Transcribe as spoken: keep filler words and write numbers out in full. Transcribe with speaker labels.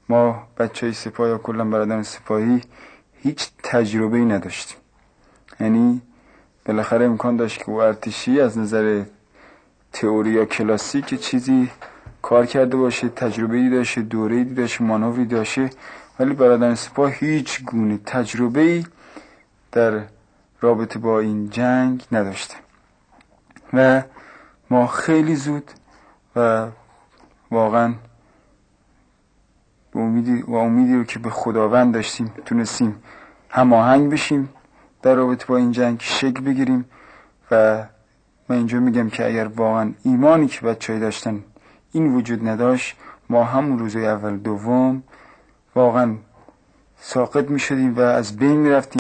Speaker 1: ما بچه های سپاه یا کلا برادران سپاهی هیچ تجربه‌ای نداشتیم. یعنی بالاخره امکان داشت که او ارتشی از نظر تئوری یا کلاسیک چیزی کار کرده باشه، تجربه‌ای داشته، دوره‌ای داشته، مانوری داشته، ولی برادران سپاه هیچ گونه تجربه‌ای در رابطه با این جنگ نداشته و ما خیلی زود و واقعا با امیدی و امیدی رو که به خداوند داشتیم تونستیم هماهنگ بشیم در رابطه با این جنگ، شکل بگیریم. و من اینجا میگم که اگر واقعا ایمانی که بچه‌ها داشتن این وجود نداشت، ما همون روز اول دوم واقعا ساقط میشدیم و از بین میرفتیم.